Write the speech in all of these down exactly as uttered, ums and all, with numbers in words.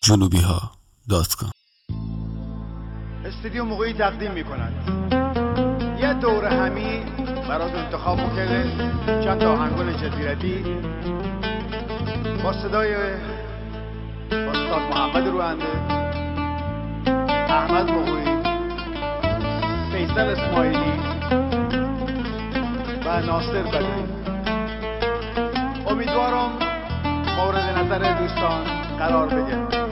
جنوبی ها دات کام. استودیو موقعی تقدیم می کند یه دور همی برات انتخاب کرده چند تا آهنگون جزیرتی با صدای استاد محمد روحنده، احمد مغوی، فیصل اسماعیلی و ناصر بدوی. امیدوارم مورد نظر دوستان قرار بگیرد.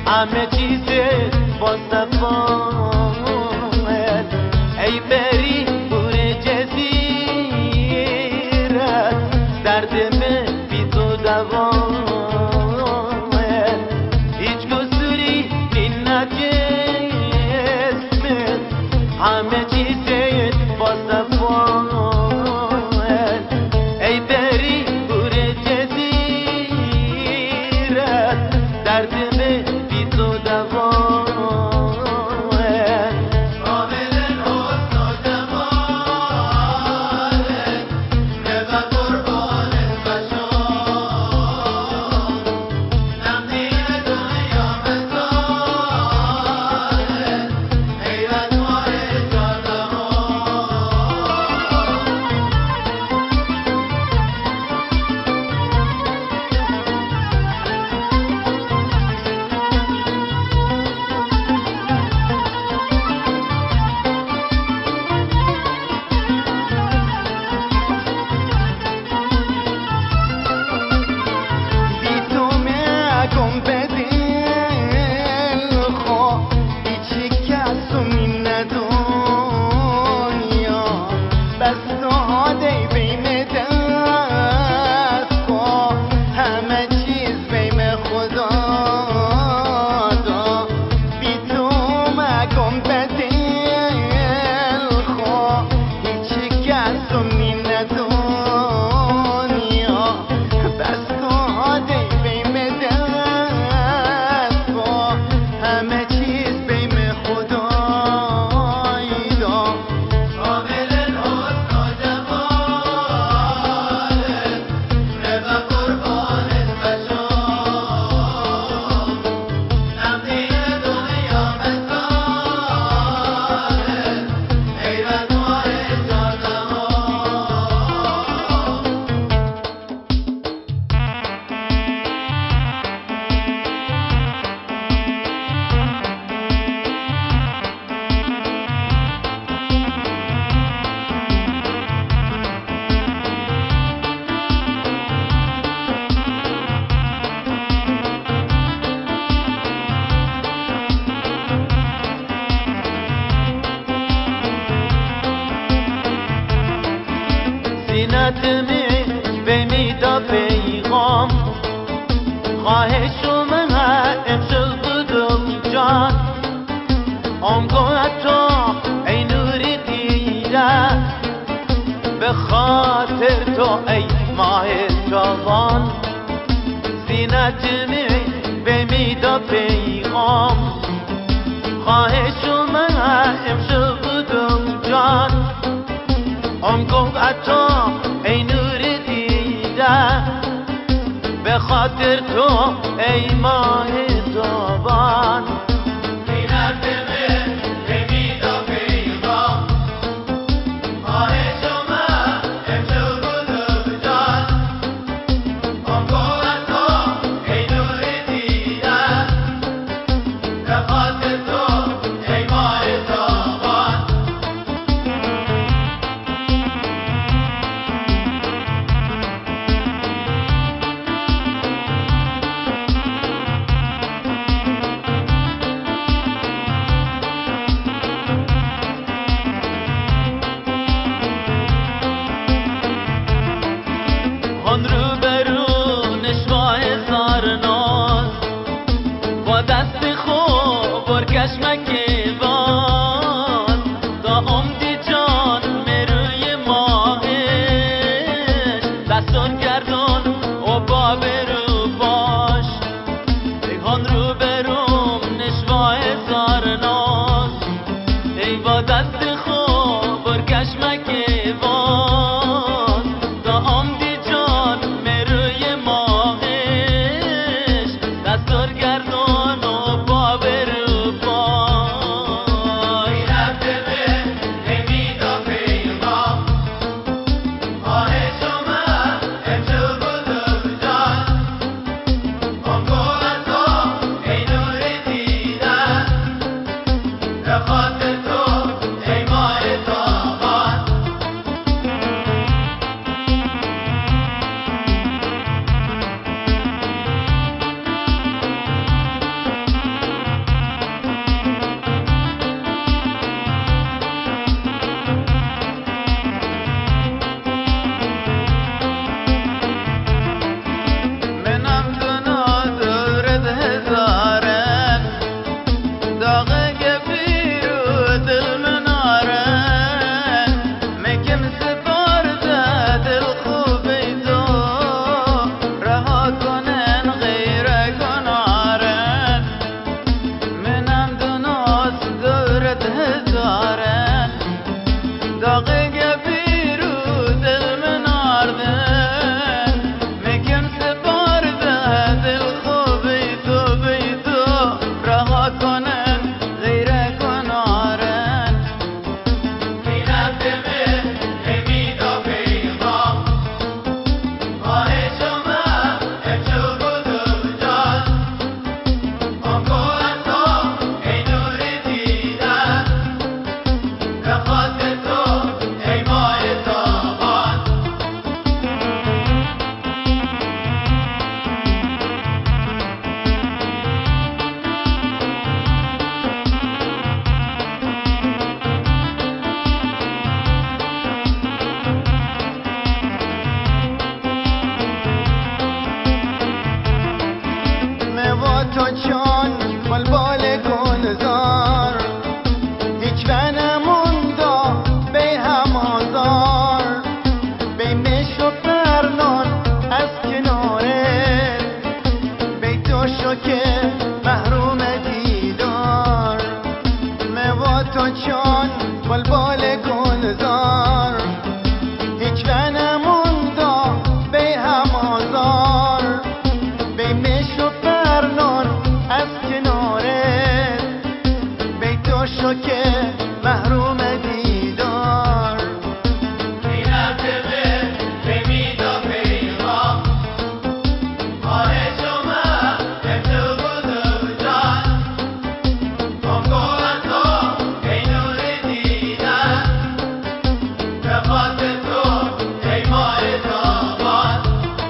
همه چیز با صفایت ای بری بور جزیرت درد من بی تو دوایت هیچ گسوری منت جسمت همه چیز با صفایت ای بری بور جزیرت درد من بی تو دوایت زینتمی به میدا پیغام خواهش من امشب بودم جان آنگاه تو ای نوری دیده به خاطر تو ای ماه تابان زینتمی به میدا پیغام خواهش من امشب بودم جان آنگاه تو ای نور دیده به خاطر تو ای ماه تابان زینت من به میدا پیغام خواهش من امشب بودم جان آنگاه تو ای نور دیده به خاطر تو ای ماه تابان آن رو برو نشوای زارناز با دست خوب بر کشمک باز تا عمدی جان مروی ماهش دستان گردان و با برو باش آن رو برو نشوای زارناز ای با دست خوب بر کشمک باز تا عمدی گردان و با برو باز چون بلبل گلزار هیچ نموندا بی هم آزار بی مش و فرنان از کناره بی تو شو که محروم دیدار موا تو چون بلبل گلزار هیچ نموندا بی هم آزار بی مش و فرنان از کناره بی تو شو که محروم دیدار این عتبه بمیدا پیغام آره شما به تو بودو جان آنگاه تو ای نور دیدن به خاطر تو ای ماه تابان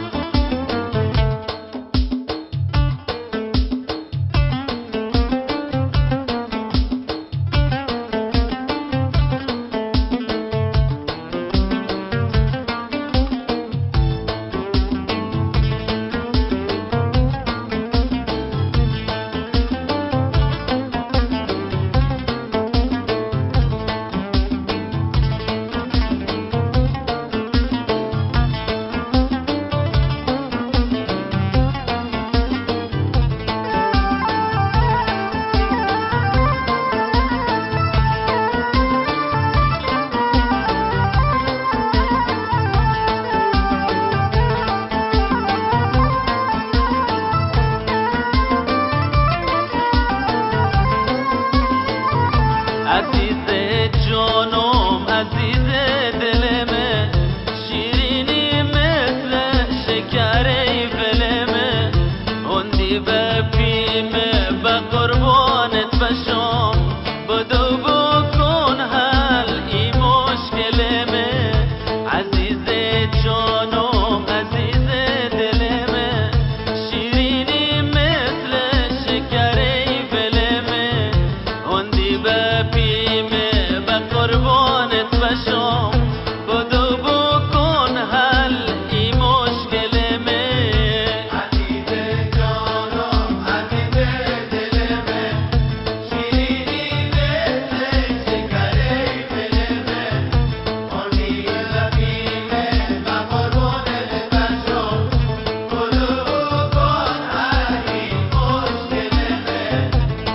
عزیز جانم عزیز دلمه شیرینی مثل شکر فلمه هندی به پیمه به قربانت بشم بدو بکن حل ای مشکلمه عزیز جانم عزیز دلمه شیرینی مثل شکر فلمه هندی به پیمه به قربانت بشم بدو بکن حل ای مشکلمه عزیز جانم عزیز دلمه شیرینی مثل شکر فلمه هندی به پیمه به قربانت بشم بدو بکن حل ای مشکلمه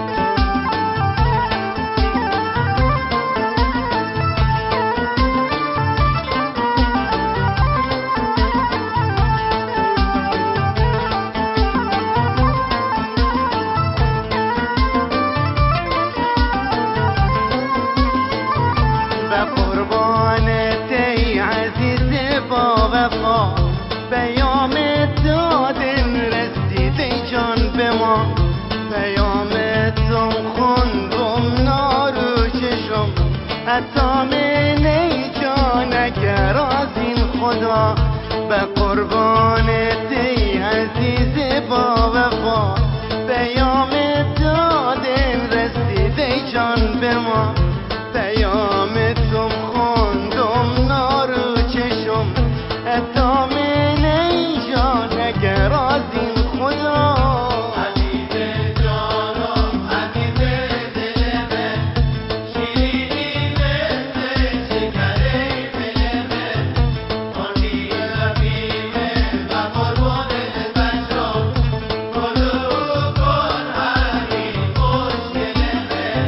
به قربانت ای عزیز با وفا پیام دادن رسید ای جان به ما پیام تو خوندم نارو چشم حتی من ای جان اگر از این خدا به قربانت ای عزیز با وفا پیام دادن رسید ای جان به ما پیام تو خوندم نارو چشم حتی من ای جان اگر از این خدا عزیز جانم عزیز دلمه شیرینی مثل شکر فلمه هندی به پیمه به قربانت بشم بدو کن حل ای مشکلمه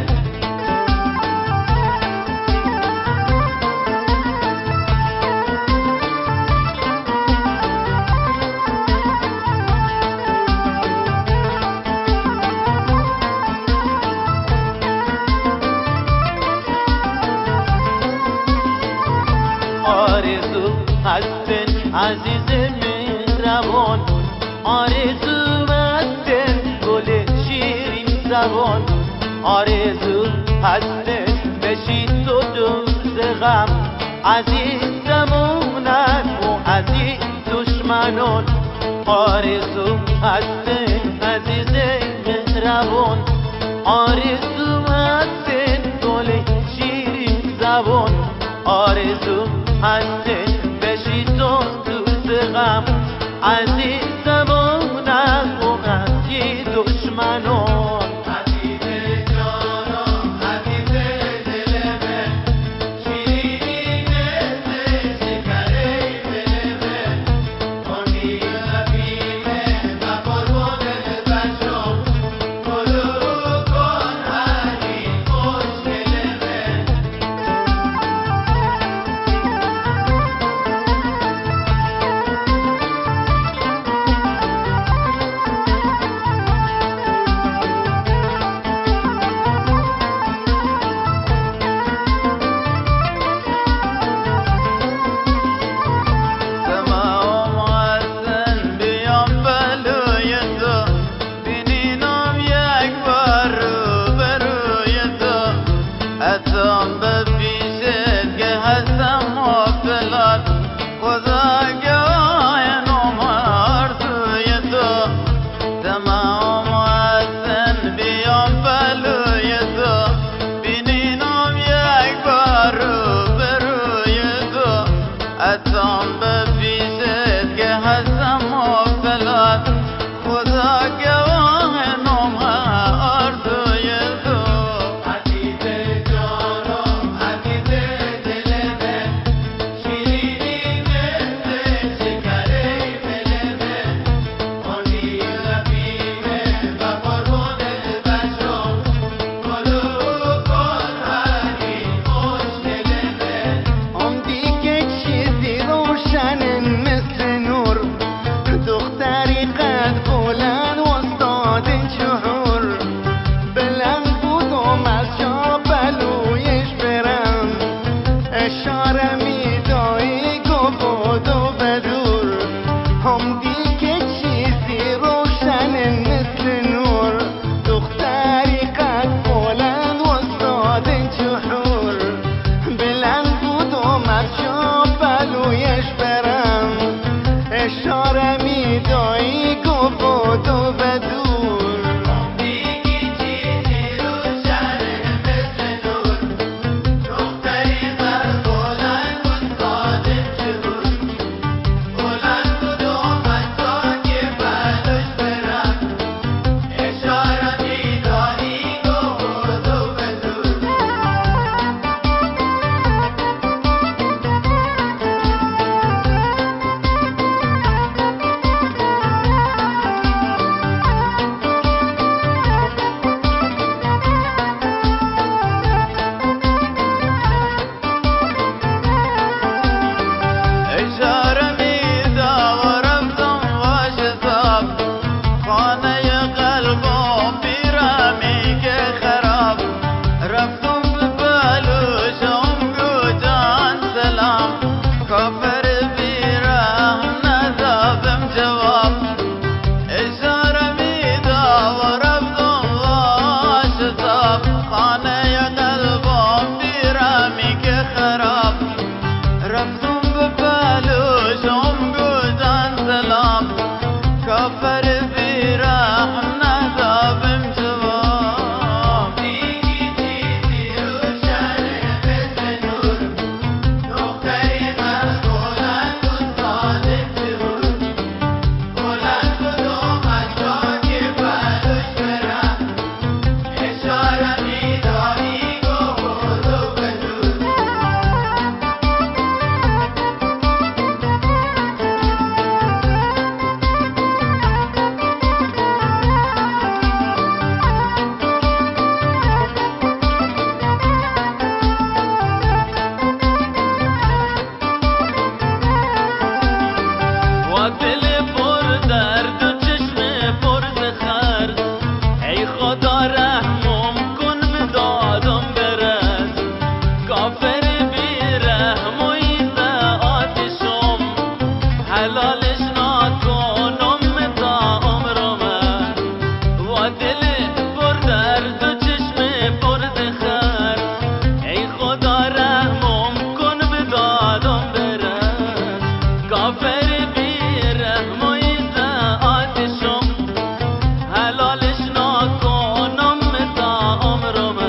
آرزو هستن عزیز مهربان آرزو هستن گل شیرین زبان آرزو هستن بشی تو دوست غم عزیزمونت و عزیز دشمنان آرزو هستن عزیز مهربان آرزو هستن گل شیرین زبان آرزو هستن بشی تو دوست غم عزیزمونت و عزیز دشمنان خدا رحمم کن به دادم برس کافر بی رحم و ایزه آتشم حلالش نکنم تا عمرم و دل پر درد و چشم پر خر ای خدا رحمم کن به دادم برس کافر بی رحم و ایزه آتشم حلالش نکنم تا عمرم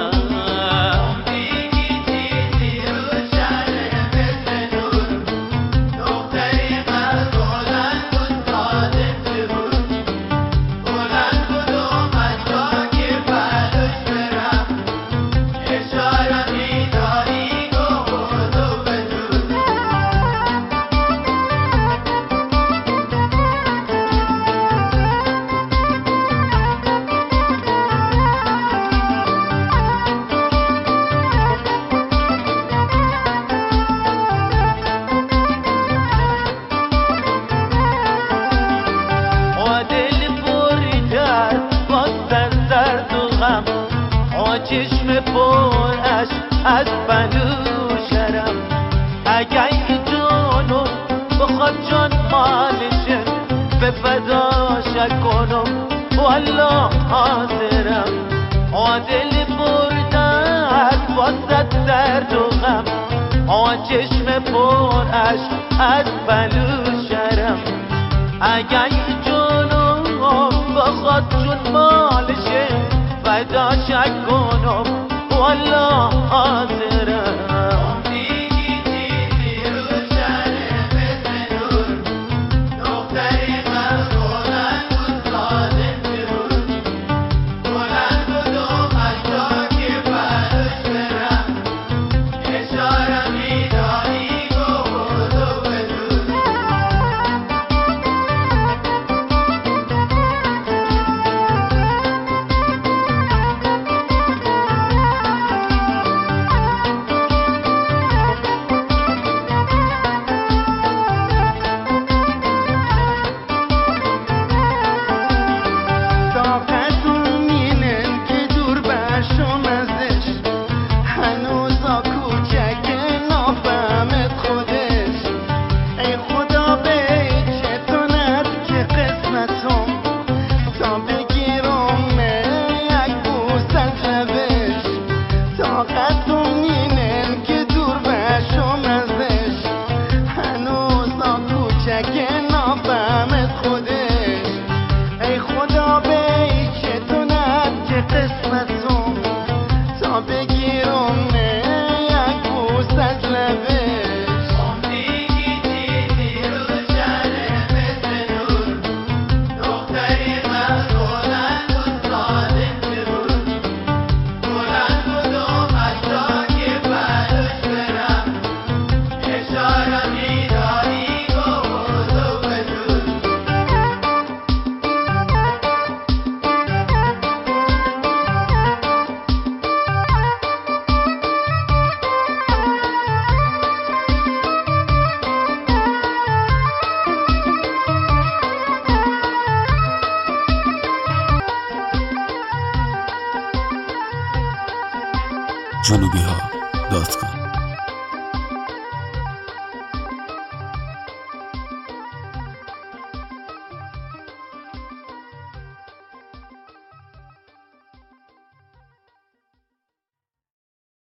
دیگی چیزی رو شهر مثل نور دختری من بلند بود صادق بود بلند بود اومد تا که بلوش برم اشاره میداری گفت و بدون و دل بریده باز از درد و غم و چشم پرش از بلوشرم اگر جانم بخواد جان مالشه به فداش کنم والله حاضرم و دل بریده باز از درد و غم و چشم پرش از بلوشرم اگر جانم بخواد جون مالشه فداش کنم والله حاضرم دیگی چیزی رو شهر مثل نور دختری من بلند بود صادق بود بلند بود اومد تا که بلوش برم اشاره میداری گفت و بدون طاقتم اینه که دور بشم ازش هنوزا کوچکه نافهمت خودش ای خدا به چتونت که قسمتم تا بگیرم یک بوس از لبش طاقتم اینه که دور بشم ازش هنوزا کوچکه نافهمت خودش ای خدا به چتونت که قسمتم تا بگیرم یک بوس از لبش دیگی چیزی رو شهر مثل نور دختری من بلند بود صادق بود بلند بود اومد تا که بلوش برم اشاره میداری گفت و بدون جنوبی ها دات کام